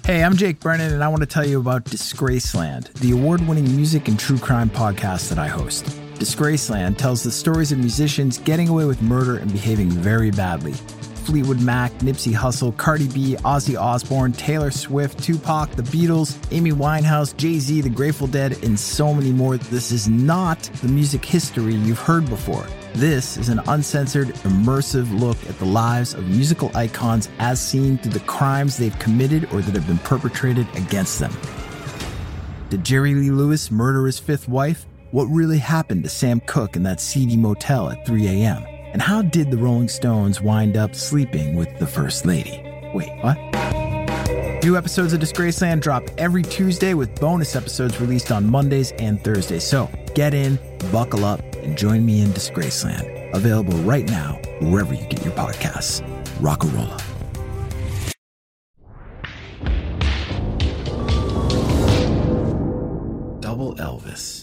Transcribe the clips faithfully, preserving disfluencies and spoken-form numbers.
Hey, I'm Jake Brennan, and I want to tell you about Disgraceland, the award-winning music and true crime podcast that I host. Disgraceland tells the stories of musicians getting away with murder and behaving very badly. Fleetwood Mac, Nipsey Hussle, Cardi B, Ozzy Osbourne, Taylor Swift, Tupac, The Beatles, Amy Winehouse, Jay-Z, The Grateful Dead, and so many more. This is not the music history you've heard before. This is an uncensored, immersive look at the lives of musical icons as seen through the crimes they've committed or that have been perpetrated against them. Did Jerry Lee Lewis murder his fifth wife? What really happened to Sam Cooke in that seedy motel at three a.m.? And how did the Rolling Stones wind up sleeping with the First Lady? Wait, what? New episodes of Disgraceland drop every Tuesday with bonus episodes released on Mondays and Thursdays. So get in, buckle up, and join me in Disgraceland. Available right now, wherever you get your podcasts. Rock-a-rolla. Double Elvis.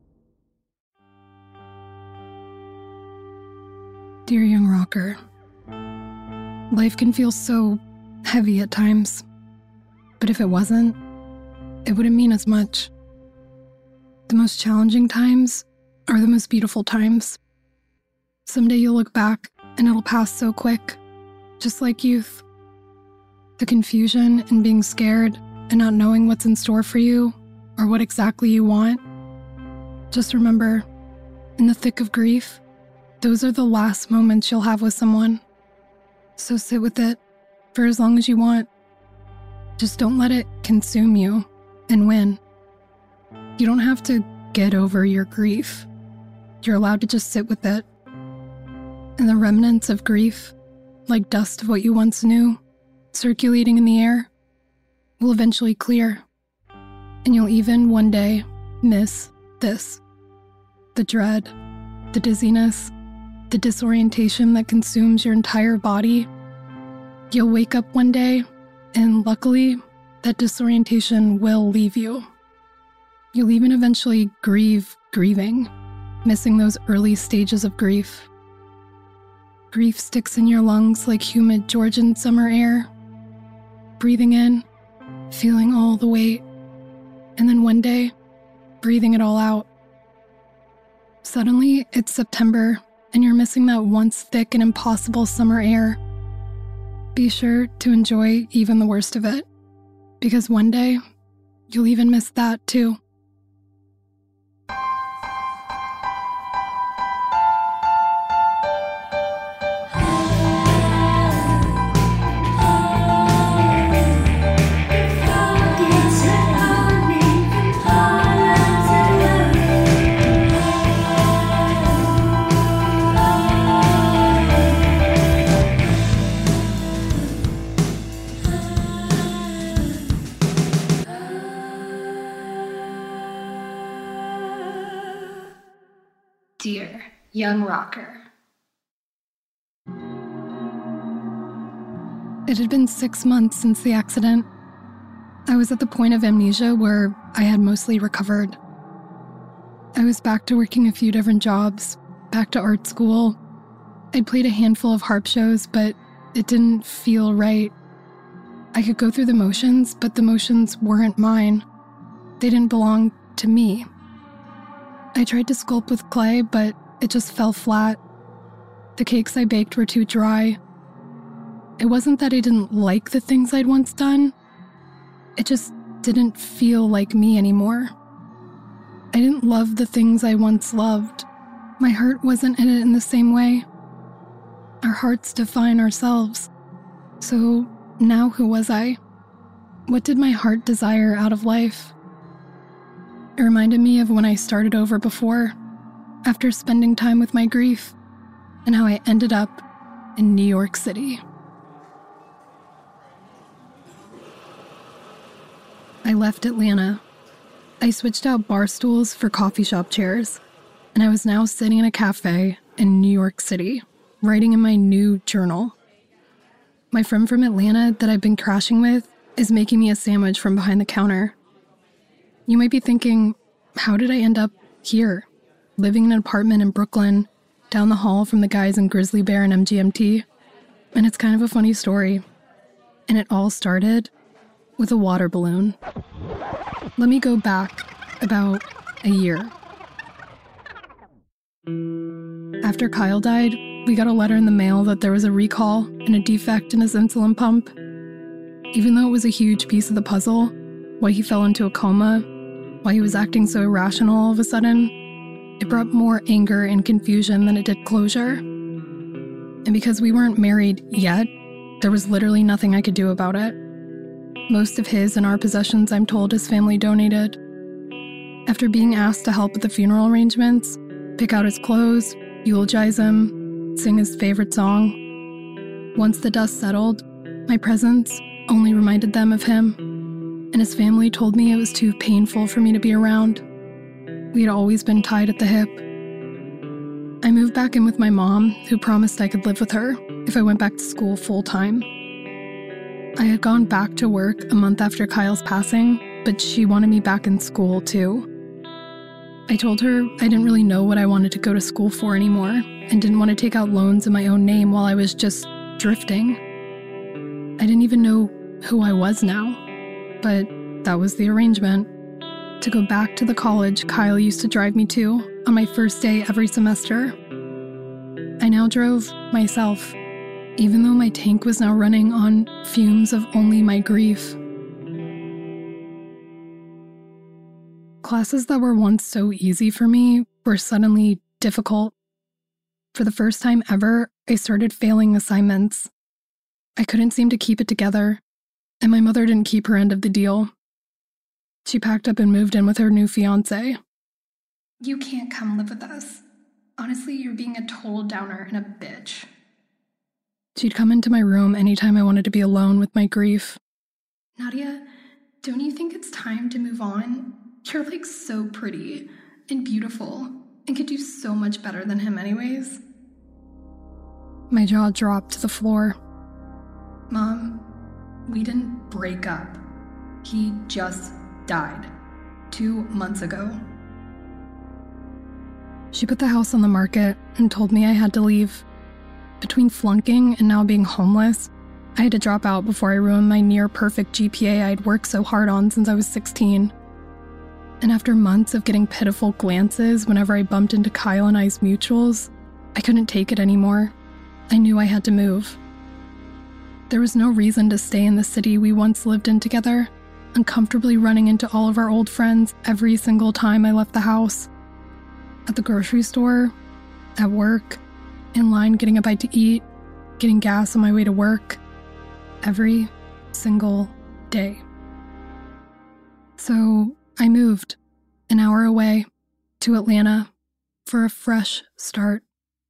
Dear young rocker, life can feel so heavy at times, but if it wasn't, it wouldn't mean as much. The most challenging times are the most beautiful times. Someday you'll look back and it'll pass so quick, just like youth. The confusion and being scared and not knowing what's in store for you or what exactly you want. Just remember, in the thick of grief, those are the last moments you'll have with someone. So sit with it for as long as you want. Just don't let it consume you and win. You don't have to get over your grief. You're allowed to just sit with it. And the remnants of grief, like dust of what you once knew, circulating in the air, will eventually clear. And you'll even one day miss this. The dread, the dizziness, the disorientation that consumes your entire body. You'll wake up one day, and luckily, that disorientation will leave you. You'll even eventually grieve grieving, missing those early stages of grief. Grief sticks in your lungs like humid Georgian summer air. Breathing in, feeling all the weight, and then one day, breathing it all out. Suddenly, it's September, and you're missing that once thick and impossible summer air. Be sure to enjoy even the worst of it, because one day, you'll even miss that too. Dear young rocker. It had been six months since the accident. I was at the point of amnesia where I had mostly recovered. I was back to working a few different jobs, back to art school. I'd played a handful of harp shows, but it didn't feel right. I could go through the motions, but the motions weren't mine. They didn't belong to me. I tried to sculpt with clay, but it just fell flat. The cakes I baked were too dry. It wasn't that I didn't like the things I'd once done. It just didn't feel like me anymore. I didn't love the things I once loved. My heart wasn't in it in the same way. Our hearts define ourselves. So now who was I? What did my heart desire out of life? It reminded me of when I started over before, after spending time with my grief, and how I ended up in New York City. I left Atlanta. I switched out bar stools for coffee shop chairs, and I was now sitting in a cafe in New York City, writing in my new journal. My friend from Atlanta that I've been crashing with is making me a sandwich from behind the counter. You might be thinking, how did I end up here, living in an apartment in Brooklyn, down the hall from the guys in Grizzly Bear and M G M T? And it's kind of a funny story. And it all started with a water balloon. Let me go back about a year. After Kyle died, we got a letter in the mail that there was a recall and a defect in his insulin pump. Even though it was a huge piece of the puzzle, why he fell into a coma, why he was acting so irrational all of a sudden, it brought more anger and confusion than it did closure. And because we weren't married yet, there was literally nothing I could do about it. Most of his and our possessions, I'm told, his family donated. After being asked to help with the funeral arrangements, pick out his clothes, eulogize him, sing his favorite song, once the dust settled, my presence only reminded them of him, and his family told me it was too painful for me to be around. We had always been tied at the hip. I moved back in with my mom, who promised I could live with her if I went back to school full-time. I had gone back to work a month after Kyle's passing, but she wanted me back in school too. I told her I didn't really know what I wanted to go to school for anymore and didn't want to take out loans in my own name while I was just drifting. I didn't even know who I was now, but that was the arrangement. To go back to the college Kyle used to drive me to on my first day every semester. I now drove myself, even though my tank was now running on fumes of only my grief. Classes that were once so easy for me were suddenly difficult. For the first time ever, I started failing assignments. I couldn't seem to keep it together, and my mother didn't keep her end of the deal. She packed up and moved in with her new fiancé. You can't come live with us. Honestly, you're being a total downer and a bitch. She'd come into my room anytime I wanted to be alone with my grief. Nadia, don't you think it's time to move on? You're like so pretty and beautiful and could do so much better than him anyways. My jaw dropped to the floor. Mom, we didn't break up. He just died two months ago. She put the house on the market and told me I had to leave. Between flunking and now being homeless, I had to drop out before I ruined my near-perfect G P A I'd worked so hard on since I was sixteen. And after months of getting pitiful glances whenever I bumped into Kyle and I's mutuals, I couldn't take it anymore. I knew I had to move. There was no reason to stay in the city we once lived in together, uncomfortably running into all of our old friends every single time I left the house. At the grocery store, at work, in line getting a bite to eat, getting gas on my way to work. Every single day. So I moved, an hour away, to Atlanta for a fresh start.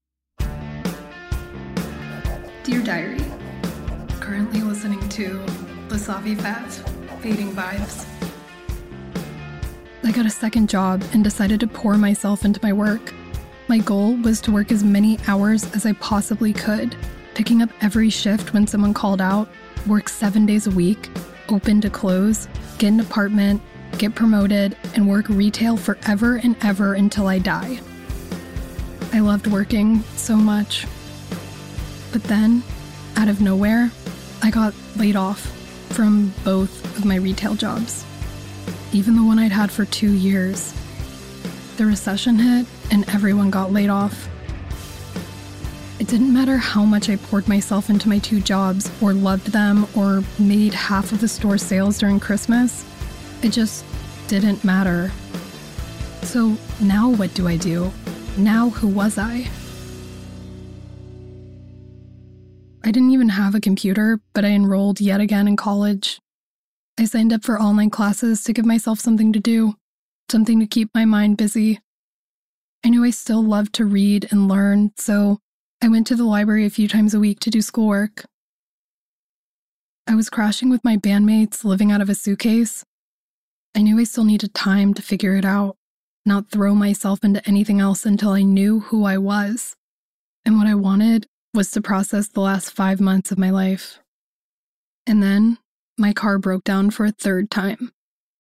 Dear Diary, currently listening to Lasavi Fat, Fading Vibes. I got a second job and decided to pour myself into my work. My goal was to work as many hours as I possibly could, picking up every shift when someone called out, work seven days a week, open to close, get an apartment, get promoted, and work retail forever and ever until I die. I loved working so much. But then, out of nowhere, I got laid off from both of my retail jobs, even the one I'd had for two years. The recession hit and everyone got laid off. It didn't matter how much I poured myself into my two jobs or loved them or made half of the store sales during Christmas. It just didn't matter. So now what do I do? Now who was I? I didn't even have a computer, but I enrolled yet again in college. I signed up for online classes to give myself something to do, something to keep my mind busy. I knew I still loved to read and learn, so I went to the library a few times a week to do schoolwork. I was crashing with my bandmates, living out of a suitcase. I knew I still needed time to figure it out, not throw myself into anything else until I knew who I was. And what I wanted was to process the last five months of my life. And then, my car broke down for a third time.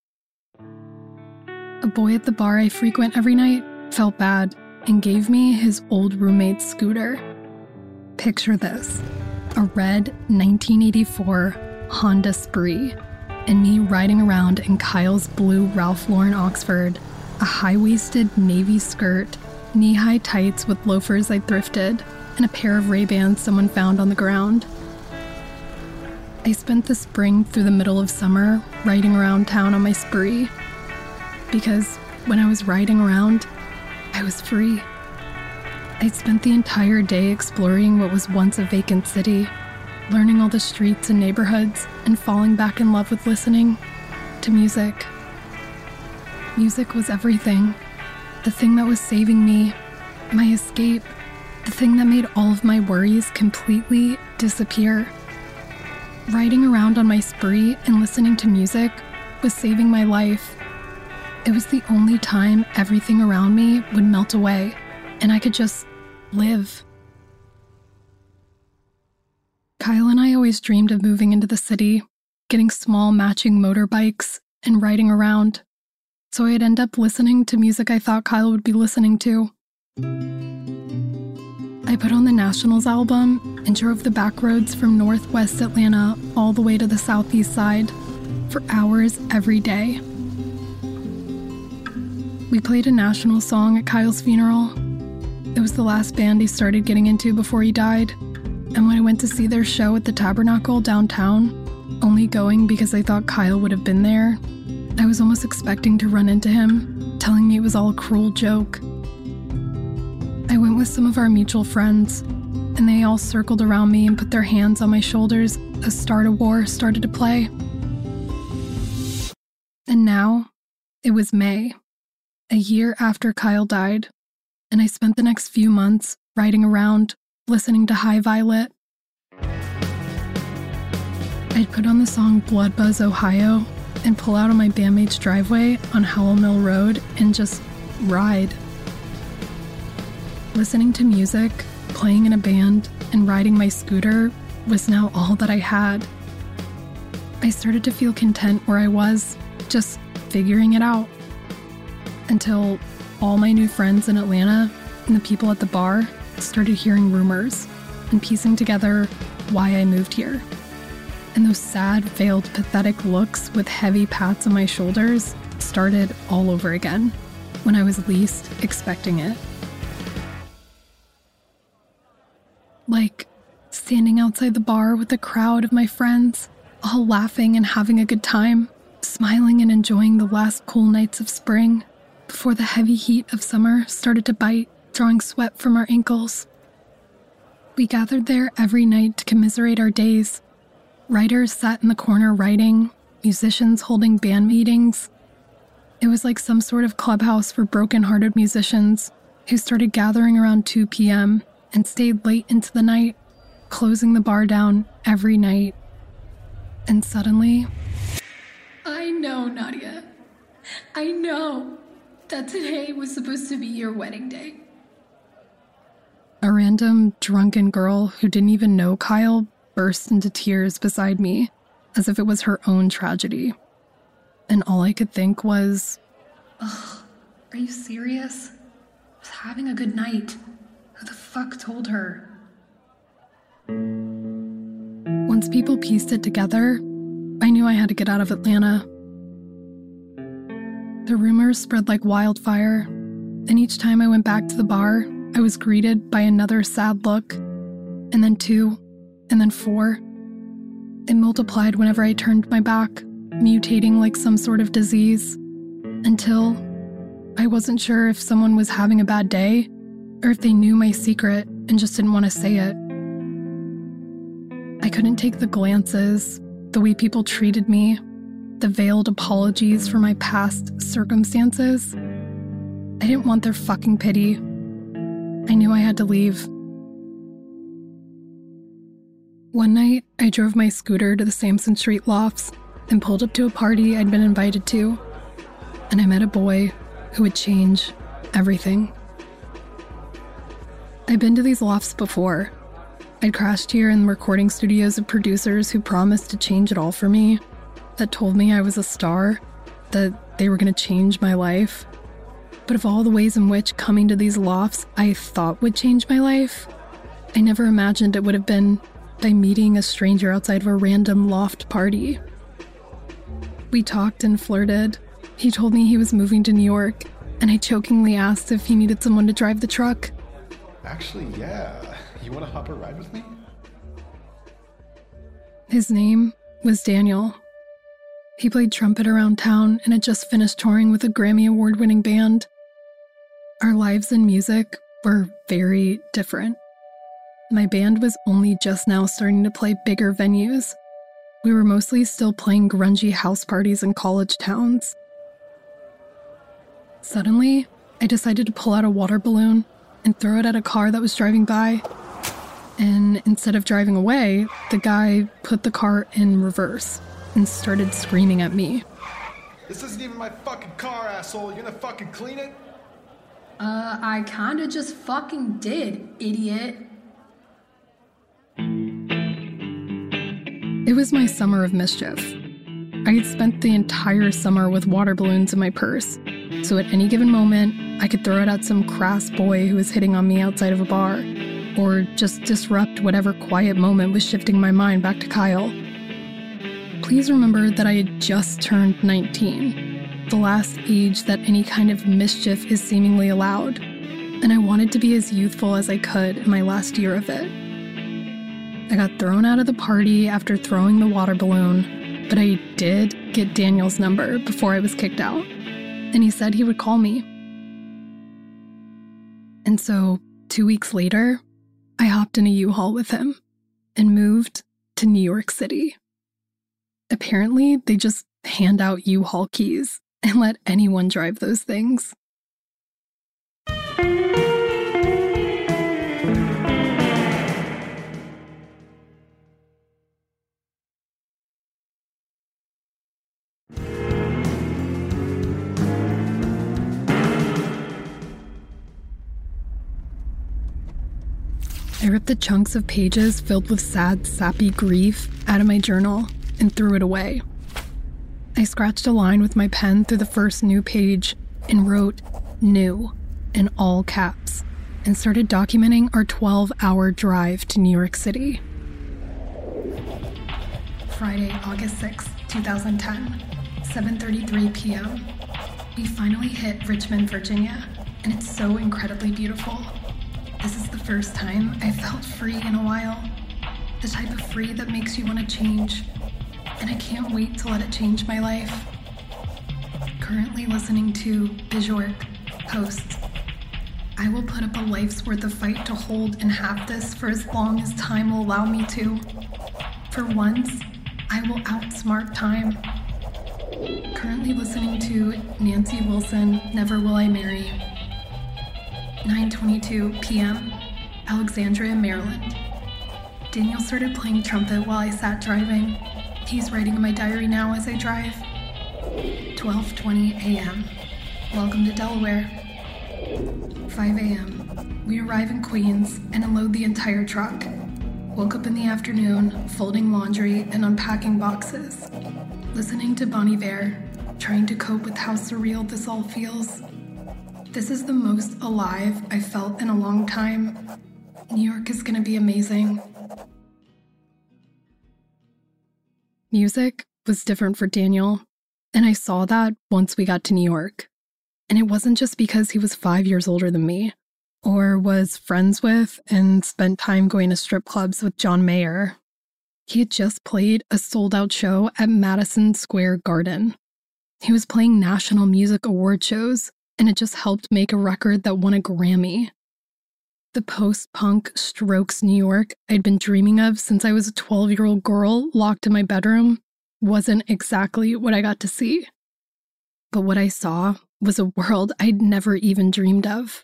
A boy at the bar I frequent every night felt bad and gave me his old roommate's scooter. Picture this, a red nineteen eighty-four Honda Spree. and me riding around in Kyle's blue Ralph Lauren Oxford, a high-waisted navy skirt, knee-high tights with loafers I thrifted, and a pair of Ray-Bans someone found on the ground. I spent the spring through the middle of summer riding around town on my spree, because when I was riding around, I was free. I spent the entire day exploring what was once a vacant city, learning all the streets and neighborhoods, and falling back in love with listening to music. Music was everything. The thing that was saving me, my escape, the thing that made all of my worries completely disappear. Riding around on my spree and listening to music was saving my life. It was the only time everything around me would melt away, and I could just live. Kyle and I always dreamed of moving into the city, getting small matching motorbikes, and riding around. So I'd end up listening to music I thought Kyle would be listening to. I put on the Nationals album and drove the back roads from northwest Atlanta all the way to the southeast side for hours every day. We played a Nationals song at Kyle's funeral. It was the last band he started getting into before he died. And when I went to see their show at the Tabernacle downtown, only going because I thought Kyle would have been there, I was almost expecting to run into him, telling me it was all a cruel joke. I went with some of our mutual friends, and they all circled around me and put their hands on my shoulders as Start a War started to play. And now, it was May, a year after Kyle died, and I spent the next few months riding around, listening to High Violet. I'd put on the song Blood Buzz, Ohio, and pull out on my bandmate's driveway on Howell Mill Road and just ride. Listening to music, playing in a band, and riding my scooter was now all that I had. I started to feel content where I was, just figuring it out. Until all my new friends in Atlanta and the people at the bar started hearing rumors and piecing together why I moved here. And those sad, veiled, pathetic looks with heavy pats on my shoulders started all over again when I was least expecting it. Like standing outside the bar with a crowd of my friends, all laughing and having a good time, smiling and enjoying the last cool nights of spring before the heavy heat of summer started to bite, drawing sweat from our ankles. We gathered there every night to commiserate our days. Writers sat in the corner writing, musicians holding band meetings. It was like some sort of clubhouse for broken-hearted musicians who started gathering around two p.m. and stayed late into the night, closing the bar down every night. And suddenly... I know, Nadia. I know that today was supposed to be your wedding day. A random, drunken girl who didn't even know Kyle burst into tears beside me, as if it was her own tragedy. And all I could think was... Ugh, are you serious? I was having a good night. Who the fuck told her? Once people pieced it together, I knew I had to get out of Atlanta. The rumors spread like wildfire, and each time I went back to the bar, I was greeted by another sad look, and then two, and then four. It multiplied whenever I turned my back, mutating like some sort of disease, until I wasn't sure if someone was having a bad day or if they knew my secret and just didn't want to say it. I couldn't take the glances, the way people treated me, the veiled apologies for my past circumstances. I didn't want their fucking pity. I knew I had to leave. One night, I drove my scooter to the Sampson Street lofts and pulled up to a party I'd been invited to, and I met a boy who would change everything. I'd been to these lofts before. I'd crashed here in recording studios of producers who promised to change it all for me, that told me I was a star, that they were going to change my life. But of all the ways in which coming to these lofts I thought would change my life, I never imagined it would have been by meeting a stranger outside of a random loft party. We talked and flirted. He told me he was moving to New York, and I jokingly asked if he needed someone to drive the truck. Actually, yeah. You want to hop a ride with me? His name was Daniel. He played trumpet around town and had just finished touring with a Grammy Award-winning band. Our lives in music were very different. My band was only just now starting to play bigger venues. We were mostly still playing grungy house parties in college towns. Suddenly, I decided to pull out a water balloon and throw it at a car that was driving by. And instead of driving away, the guy put the car in reverse and started screaming at me. This isn't even my fucking car, asshole. You gonna fucking clean it? Uh, I kinda just fucking did, idiot. It was my summer of mischief. I had spent the entire summer with water balloons in my purse, so at any given moment, I could throw it at some crass boy who was hitting on me outside of a bar, or just disrupt whatever quiet moment was shifting my mind back to Kyle. Please remember that I had just turned nineteen. The last age that any kind of mischief is seemingly allowed, and I wanted to be as youthful as I could in my last year of it. I got thrown out of the party after throwing the water balloon, but I did get Daniel's number before I was kicked out, and he said he would call me. And so, two weeks later, I hopped in a U-Haul with him and moved to New York City. Apparently, they just hand out U-Haul keys and let anyone drive those things. I ripped the chunks of pages filled with sad, sappy grief out of my journal and threw it away. I scratched a line with my pen through the first new page and wrote "new" in all caps and started documenting our twelve-hour drive to New York City. Friday, August sixth, twenty ten, seven thirty-three p.m. We finally hit Richmond, Virginia, and it's so incredibly beautiful. This is the first time I felt free in a while. The type of free that makes you want to change. And I can't wait to let it change my life. Currently listening to Bjork Posts. I will put up a life's worth of fight to hold and have this for as long as time will allow me to. For once, I will outsmart time. Currently listening to Nancy Wilson, Never Will I Marry. nine twenty-two p.m., Alexandria, Maryland. Daniel started playing trumpet while I sat driving. He's writing in my diary now as I drive. twelve twenty a.m. Welcome to Delaware. five a.m. We arrive in Queens and unload the entire truck. Woke up in the afternoon, folding laundry and unpacking boxes. Listening to Bon Iver, trying to cope with how surreal this all feels. This is the most alive I've felt in a long time. New York is gonna be amazing. Music was different for Daniel, and I saw that once we got to New York. And it wasn't just because he was five years older than me, or was friends with and spent time going to strip clubs with John Mayer. He had just played a sold-out show at Madison Square Garden. He was playing national music award shows, and it just helped make a record that won a Grammy. The post-punk Strokes New York I'd been dreaming of since I was a twelve-year-old girl locked in my bedroom wasn't exactly what I got to see. But what I saw was a world I'd never even dreamed of.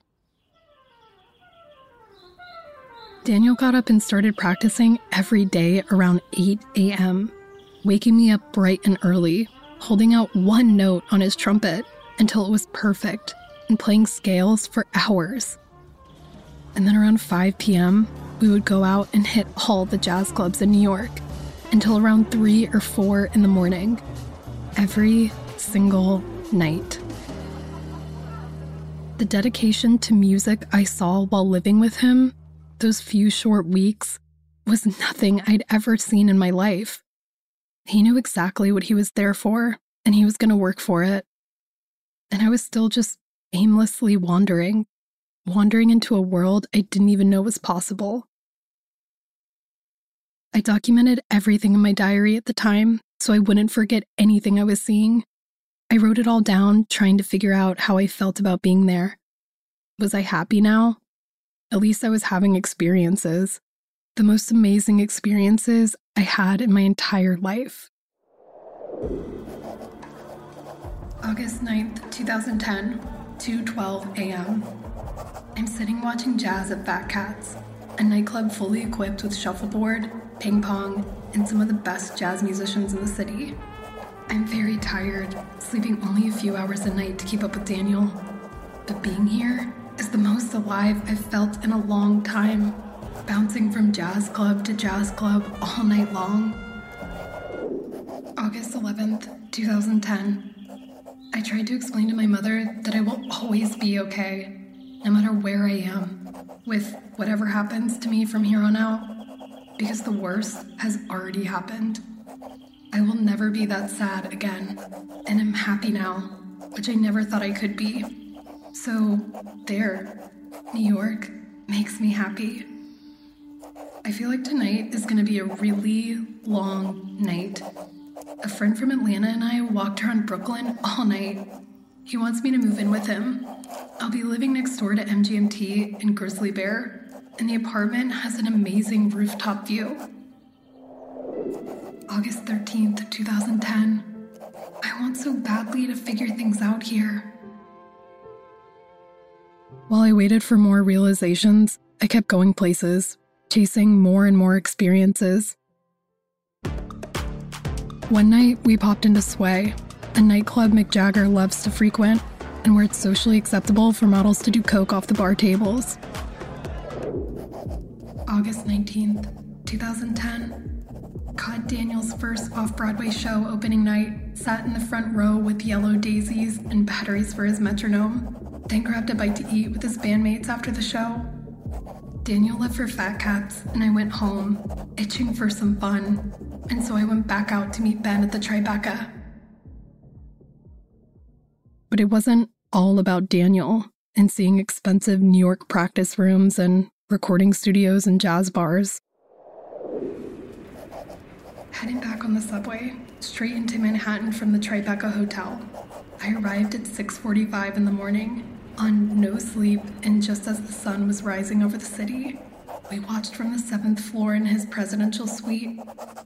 Daniel got up and started practicing every day around eight a.m., waking me up bright and early, holding out one note on his trumpet until it was perfect, and playing scales for hours. And then around five p.m., we would go out and hit all the jazz clubs in New York until around three or four in the morning, every single night. The dedication to music I saw while living with him, those few short weeks, was nothing I'd ever seen in my life. He knew exactly what he was there for, and he was going to work for it. And I was still just aimlessly wandering, wandering into a world I didn't even know was possible. I documented everything in my diary at the time so I wouldn't forget anything I was seeing. I wrote it all down, trying to figure out how I felt about being there. Was I happy now? At least I was having experiences. The most amazing experiences I had in my entire life. August ninth, twenty ten, two twelve a.m. I'm sitting watching jazz at Fat Cats, a nightclub fully equipped with shuffleboard, ping pong, and some of the best jazz musicians in the city. I'm very tired, sleeping only a few hours a night to keep up with Daniel. But being here is the most alive I've felt in a long time, bouncing from jazz club to jazz club all night long. August eleventh, twenty ten. I tried to explain to my mother that I will always be okay, no matter where I am, with whatever happens to me from here on out, because the worst has already happened. I will never be that sad again, and I'm happy now, which I never thought I could be. So, there, New York makes me happy. I feel like tonight is going to be a really long night. A friend from Atlanta and I walked around Brooklyn all night. He wants me to move in with him. I'll be living next door to M G M T and Grizzly Bear, and the apartment has an amazing rooftop view. August thirteenth, twenty ten. I want so badly to figure things out here. While I waited for more realizations, I kept going places, chasing more and more experiences. One night, we popped into Sway, a nightclub Mick Jagger loves to frequent, and where it's socially acceptable for models to do coke off the bar tables. August nineteenth, twenty ten. Caught Daniel's first off-Broadway show opening night, sat in the front row with yellow daisies and batteries for his metronome, then grabbed a bite to eat with his bandmates after the show. Daniel left for Fat Cats, and I went home, itching for some fun, and so I went back out to meet Ben at the Tribeca. But it wasn't all about Daniel and seeing expensive New York practice rooms and recording studios and jazz bars. Heading back on the subway, straight into Manhattan from the Tribeca Hotel. I arrived at six forty-five in the morning, on no sleep, and just as the sun was rising over the city, we watched from the seventh floor in his presidential suite.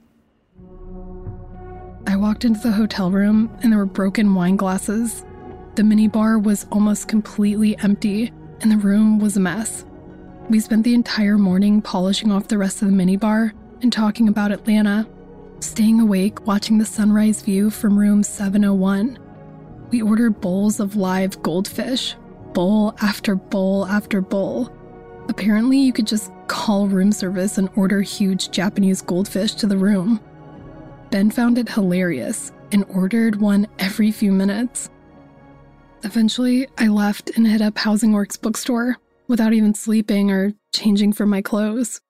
I walked into the hotel room, and there were broken wine glasses. The minibar was almost completely empty, and the room was a mess. We spent the entire morning polishing off the rest of the minibar and talking about Atlanta, staying awake watching the sunrise view from room seven oh one. We ordered bowls of live goldfish, bowl after bowl after bowl. Apparently, you could just call room service and order huge Japanese goldfish to the room. Ben found it hilarious and ordered one every few minutes. Eventually, I left and hit up Housing Works bookstore without even sleeping or changing for my clothes.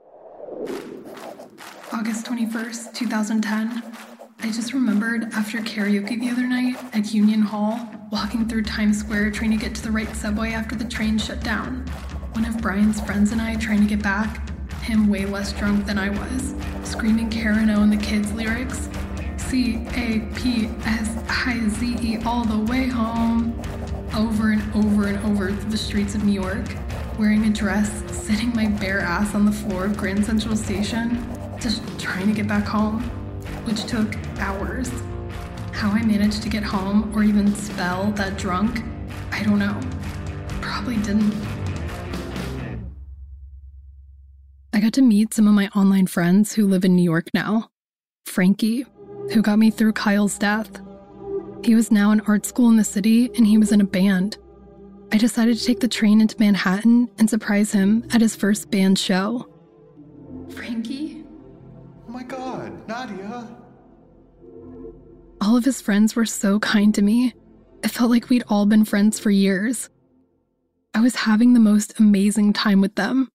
August twenty-first, twenty ten. I just remembered after karaoke the other night at Union Hall, walking through Times Square trying to get to the right subway after the train shut down. One of Brian's friends and I trying to get back, him way less drunk than I was, screaming Karen O and the Kids lyrics. C A P S I Z E all the way home. Over and over and over through the streets of New York, wearing a dress, sitting my bare ass on the floor of Grand Central Station, just trying to get back home, which took hours. How I managed to get home or even spell that drunk, I don't know. Probably didn't. I got to meet some of my online friends who live in New York now. Frankie, who got me through Kyle's death. He was now in art school in the city, and he was in a band. I decided to take the train into Manhattan and surprise him at his first band show. Frankie? Oh my God, Nadia. All of his friends were so kind to me. It felt like we'd all been friends for years. I was having the most amazing time with them.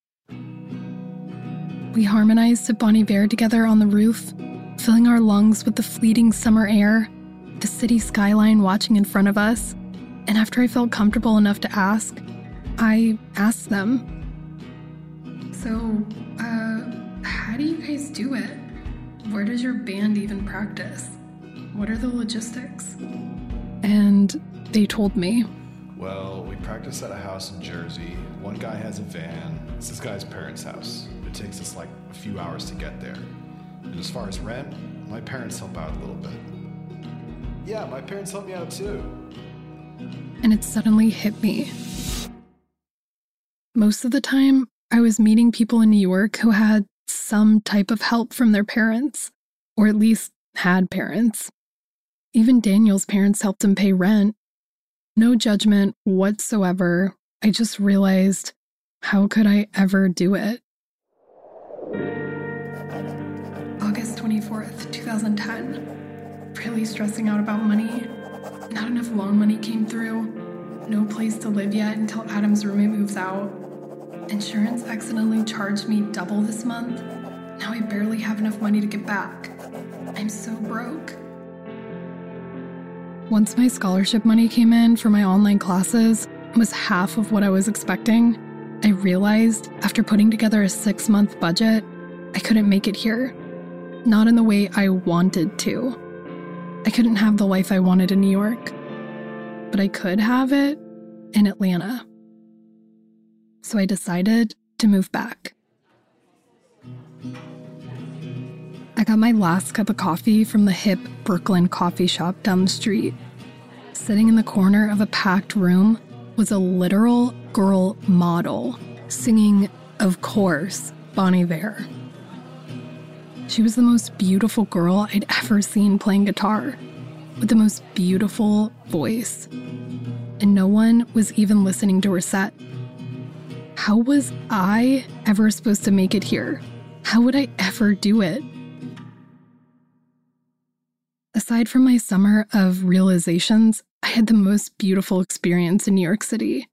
We harmonized to Bon Iver together on the roof, filling our lungs with the fleeting summer air, the city skyline watching in front of us, and after I felt comfortable enough to ask, I asked them. So, uh, how do you guys do it? Where does your band even practice? What are the logistics? And they told me. Well, we practice at a house in Jersey. One guy has a van. It's this guy's parents' house. It takes us like a few hours to get there. And as far as rent, my parents help out a little bit. Yeah, my parents help me out too. And it suddenly hit me. Most of the time, I was meeting people in New York who had some type of help from their parents, or at least had parents. Even Daniel's parents helped him pay rent. No judgment whatsoever. I just realized, how could I ever do it? August twenty-fourth, twenty ten. Really stressing out about money. Not enough loan money came through. No place to live yet until Adam's roommate moves out. Insurance accidentally charged me double this month. Now I barely have enough money to get back. I'm so broke. Once my scholarship money came in for my online classes, it was half of what I was expecting. I realized, after putting together a six-month budget, I couldn't make it here. Not in the way I wanted to. I couldn't have the life I wanted in New York. But I could have it in Atlanta. So I decided to move back. I got my last cup of coffee from the hip Brooklyn coffee shop down the street. Sitting in the corner of a packed room was a literal girl model singing, of course, Bon Iver. She was the most beautiful girl I'd ever seen playing guitar, with the most beautiful voice. And no one was even listening to her set. How was I ever supposed to make it here? How would I ever do it? Aside from my summer of realizations, I had the most beautiful experience in New York City.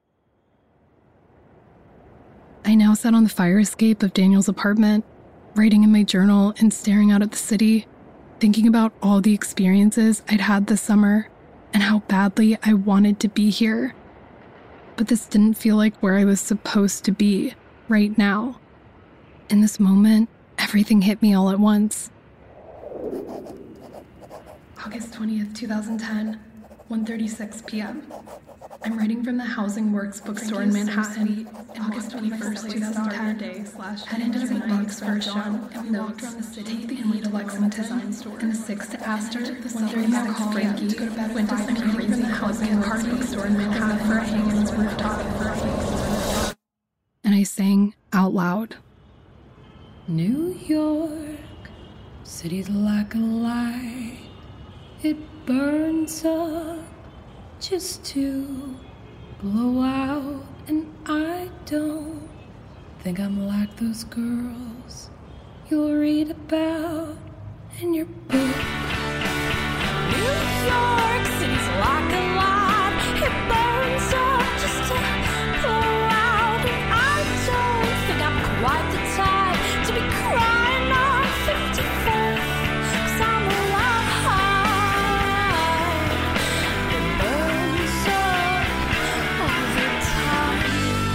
I now sat on the fire escape of Daniel's apartment, writing in my journal and staring out at the city, thinking about all the experiences I'd had this summer and how badly I wanted to be here. But this didn't feel like where I was supposed to be right now. In this moment, everything hit me all at once. August twentieth, twenty ten, one thirty-six p.m. I'm writing from the Housing Works bookstore in Manhattan. August twenty-first, twenty ten. Day slash head into the box for a show, and we walked around the city and went to Lexington, and the sixth to Astor, one thirty-six Frankie, to go to bed went to some crazy from the Housing Works bookstore in Manhattan for a hang on its rooftop. And I sang out loud. New York, city's like a light. It burns up just to blow out, and I don't think I'm like those girls you'll read about in your book. New York City's like a light. It burns up just to blow out, and I don't think I'm quite the type to be crying on fifty-fifth, 'cause I'm alive. It burns up all the time.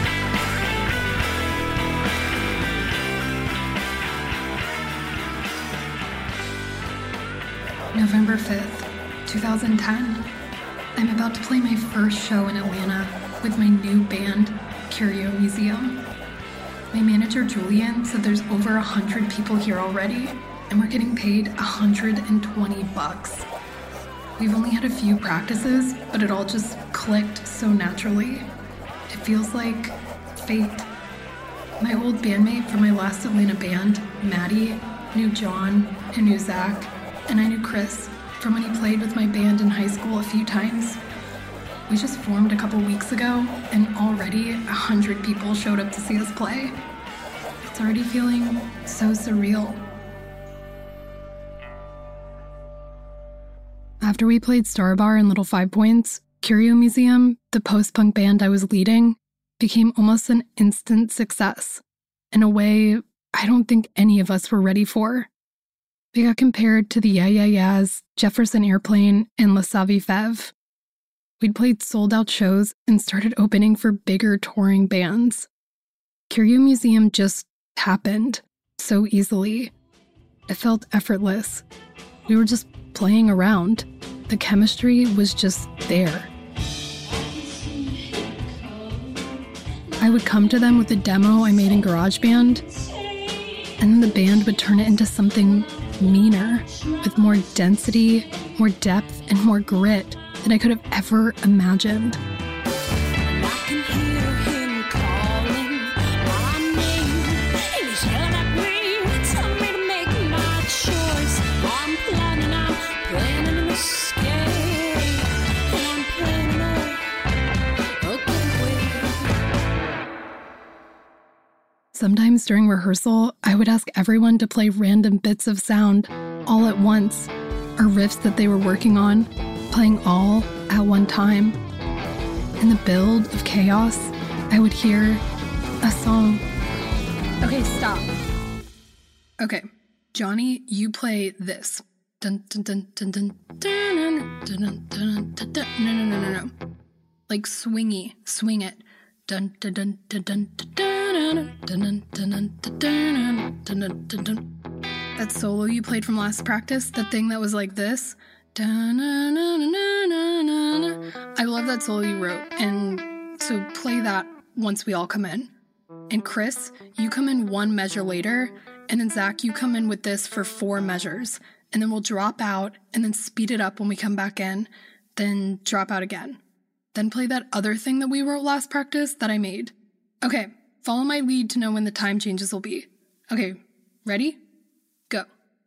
November fifth, twenty ten. I'm about to play my first show in Atlanta with my new band, Curio Museum. My manager, Julian, said there's over a hundred people here already, and we're getting paid one hundred twenty bucks. We've only had a few practices, but it all just clicked so naturally. It feels like fate. My old bandmate from my last Atlanta band, Maddie, knew John and knew Zach, and I knew Chris from when he played with my band in high school a few times. We just formed a couple weeks ago, and already a hundred people showed up to see us play. It's already feeling so surreal. After we played Star Bar and Little Five Points, Curio Museum, the post-punk band I was leading, became almost an instant success, in a way I don't think any of us were ready for. We got compared to the Yeah Yeah Yeahs, Jefferson Airplane, and La Savie Fev. We'd played sold-out shows and started opening for bigger touring bands. Curio Museum just happened so easily. It felt effortless. We were just playing around. The chemistry was just there. I would come to them with a demo I made in GarageBand, and then the band would turn it into something meaner, with more density, more depth, and more grit than I could have ever imagined. Sometimes during rehearsal, I would ask everyone to play random bits of sound all at once, or riffs that they were working on, playing all at one time. In the build of chaos, I would hear a song. Okay, stop. Okay, Johnny, you play this. Dun dun dun dun dun dun dun dun dun dun dun. No no no no no. Like swingy, swing it. Dun dun dun dun dun dun dun dun dun dun dun. That solo you played from last practice, that thing that was like this. I love that solo you wrote, and so play that once we all come in. And Chris, you come in one measure later, and then Zach, you come in with this for four measures, and then we'll drop out and then speed it up when we come back in, then drop out again. Then play that other thing that we wrote last practice that I made. Okay, follow my lead to know when the time changes will be. Okay, ready? Go.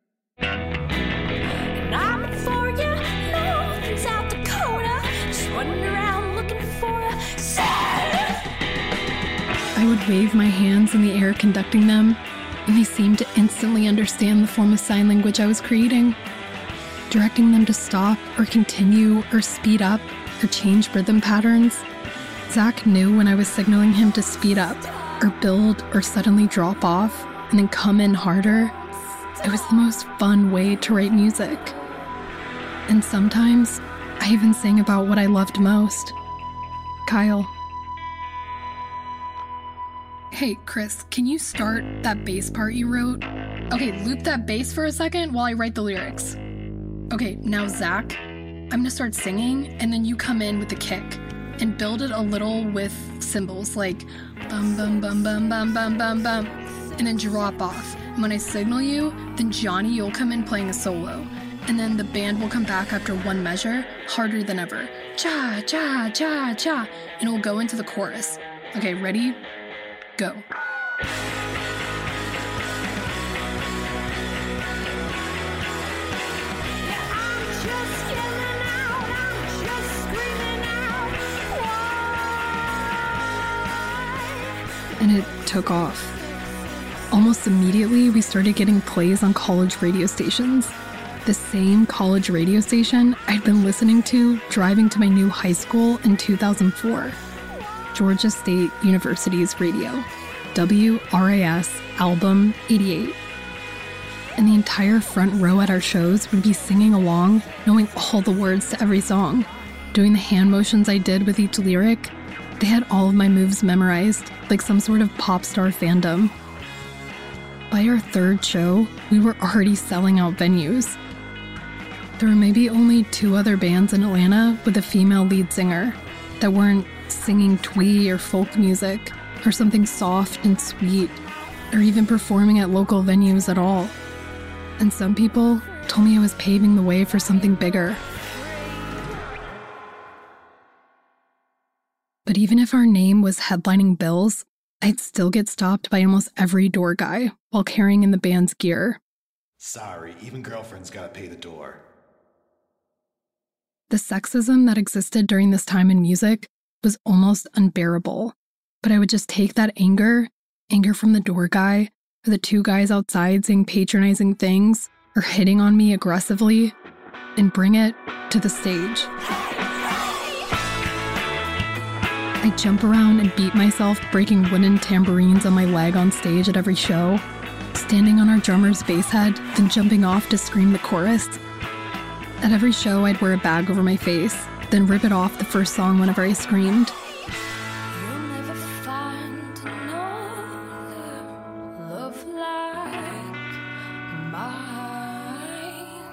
And I'm for you, north and South Dakota, just running around looking for a sign. I would wave my hands in the air conducting them, and they seemed to instantly understand the form of sign language I was creating, directing them to stop or continue or speed up or change rhythm patterns. Zach knew when I was signaling him to speed up or build or suddenly drop off and then come in harder. It was the most fun way to write music. And sometimes I even sang about what I loved most. Kyle. Hey, Chris, can you start that bass part you wrote? Okay, loop that bass for a second while I write the lyrics. Okay, now Zach, I'm gonna start singing, and then you come in with the kick and build it a little with cymbals like bum bum bum bum bum bum bum bum, and then drop off. And when I signal you, then Johnny, you'll come in playing a solo, and then the band will come back after one measure, harder than ever. Cha cha cha cha, and it'll go into the chorus. Okay, ready? Go. And it took off. Almost immediately, we started getting plays on college radio stations. The same college radio station I'd been listening to driving to my new high school in two thousand four. Georgia State University's radio, W R A S Album eighty-eight. And the entire front row at our shows would be singing along, knowing all the words to every song, doing the hand motions I did with each lyric. They had all of my moves memorized, like some sort of pop star fandom. By our third show, we were already selling out venues. There were maybe only two other bands in Atlanta with a female lead singer that weren't singing twee or folk music or something soft and sweet, or even performing at local venues at all. And some people told me I was paving the way for something bigger. But even if our name was headlining bills, I'd still get stopped by almost every door guy while carrying in the band's gear. Sorry, even girlfriends gotta pay the door. The sexism that existed during this time in music was almost unbearable, but I would just take that anger, anger from the door guy, or the two guys outside saying patronizing things or hitting on me aggressively, and bring it to the stage. I'd jump around and beat myself breaking wooden tambourines on my leg on stage at every show, standing on our drummer's bass head, then jumping off to scream the chorus. At every show, I'd wear a bag over my face, then rip it off the first song whenever I screamed. You'll never find another love like mine.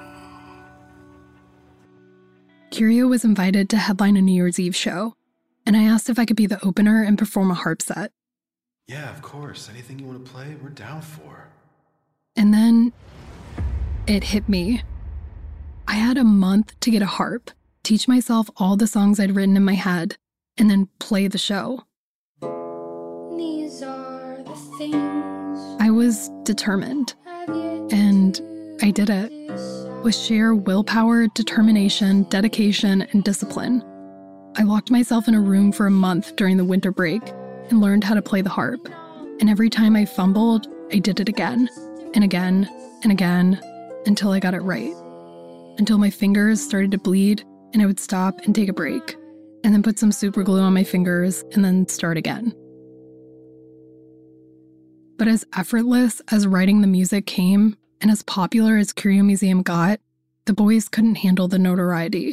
Curio was invited to headline a New Year's Eve show, and I asked if I could be the opener and perform a harp set. Yeah, of course. Anything you want to play, we're down for. And then it hit me. I had a month to get a harp, teach myself all the songs I'd written in my head, and then play the show. These are the things I was determined, and I did it. With sheer willpower, determination, dedication, and discipline. I locked myself in a room for a month during the winter break and learned how to play the harp. And every time I fumbled, I did it again, and again, and again, until I got it right. Until my fingers started to bleed, and I would stop and take a break, and then put some super glue on my fingers, and then start again. But as effortless as writing the music came, and as popular as Curio Museum got, the boys couldn't handle the notoriety.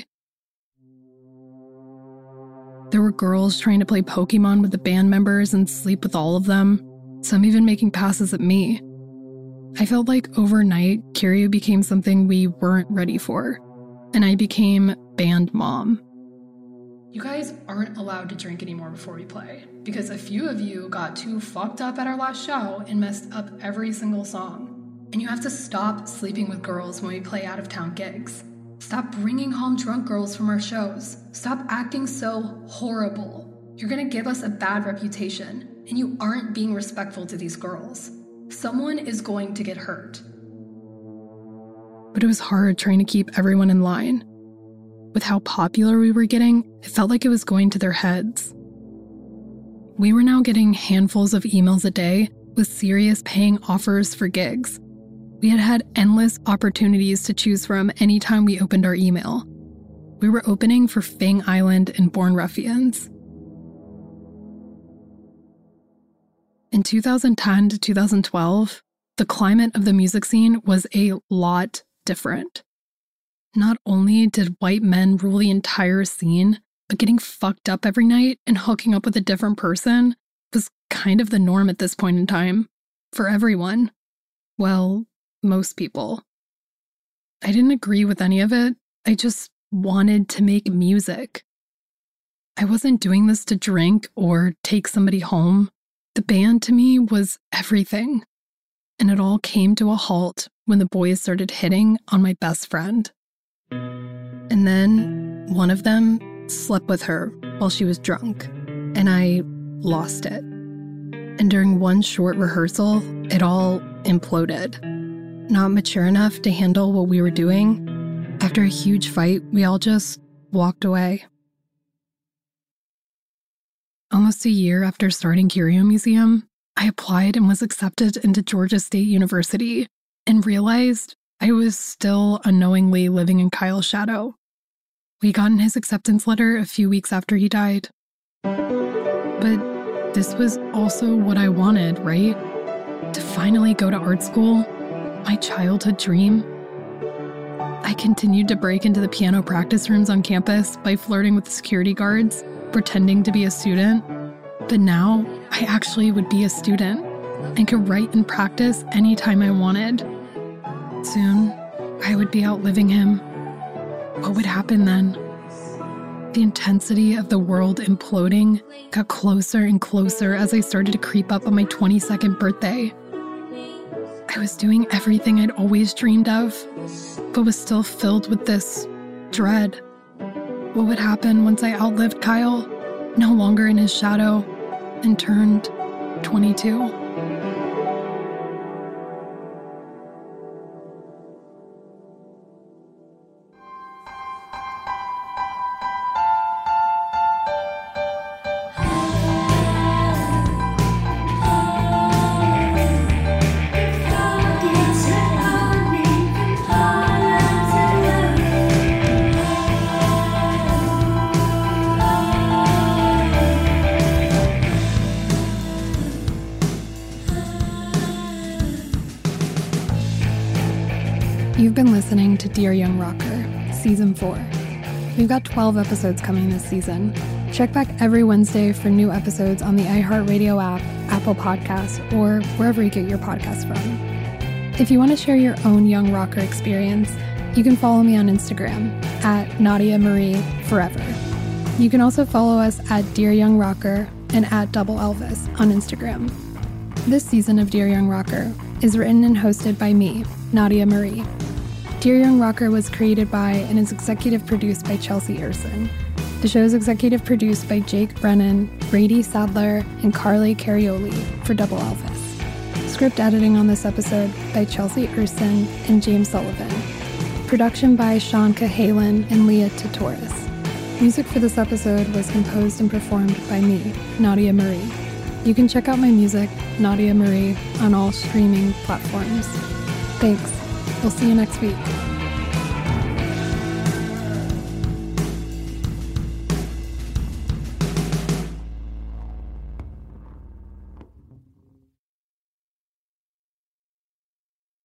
There were girls trying to play Pokemon with the band members and sleep with all of them, some even making passes at me. I felt like overnight, Curio became something we weren't ready for, and I became band mom. You guys aren't allowed to drink anymore before we play, because a few of you got too fucked up at our last show and messed up every single song. And you have to stop sleeping with girls when we play out-of-town gigs. Stop bringing home drunk girls from our shows. Stop acting so horrible. You're gonna give us a bad reputation, and you aren't being respectful to these girls. Someone is going to get hurt. But it was hard trying to keep everyone in line. With how popular we were getting, it felt like it was going to their heads. We were now getting handfuls of emails a day with serious paying offers for gigs. We had had endless opportunities to choose from anytime we opened our email. We were opening for Fang Island and Born Ruffians. In two thousand ten to two thousand twelve, the climate of the music scene was a lot different. Not only did white men rule the entire scene, but getting fucked up every night and hooking up with a different person was kind of the norm at this point in time, for everyone. Well, most people. I didn't agree with any of it. I just wanted to make music. I wasn't doing this to drink or take somebody home. The band to me was everything. And it all came to a halt when the boys started hitting on my best friend. And then one of them slept with her while she was drunk, and I lost it. And during one short rehearsal, it all imploded. Not mature enough to handle what we were doing, after a huge fight, we all just walked away. Almost a year after starting Curio Museum, I applied and was accepted into Georgia State University and realized I was still unknowingly living in Kyle's shadow. We got in his acceptance letter a few weeks after he died. But this was also what I wanted, right? To finally go to art school. My childhood dream. I continued to break into the piano practice rooms on campus by flirting with the security guards, pretending to be a student. But now, I actually would be a student and could write and practice anytime I wanted. Soon, I would be outliving him. What would happen then? The intensity of the world imploding got closer and closer as I started to creep up on my twenty-second birthday. I was doing everything I'd always dreamed of, but was still filled with this dread. What would happen once I outlived Kyle, no longer in his shadow, and turned twenty-two? Dear Young Rocker, Season four. We've got twelve episodes coming this season. Check back every Wednesday for new episodes on the iHeartRadio app, Apple Podcasts, or wherever you get your podcasts from. If you want to share your own young rocker experience, you can follow me on Instagram at Nadia Marie Forever. You can also follow us at Dear Young Rocker and at Double Elvis on Instagram. This season of Dear Young Rocker is written and hosted by me, Nadia Marie. Dear Young Rocker was created by and is executive produced by Chelsea Erson. The show is executive produced by Jake Brennan, Brady Sadler, and Carly Carioli for Double Elvis. Script editing on this episode by Chelsea Erson and James Sullivan. Production by Sean Cahalan and Leah Tatoris. Music for this episode was composed and performed by me, Nadia Marie. You can check out my music, Nadia Marie, on all streaming platforms. Thanks. We'll see you next week.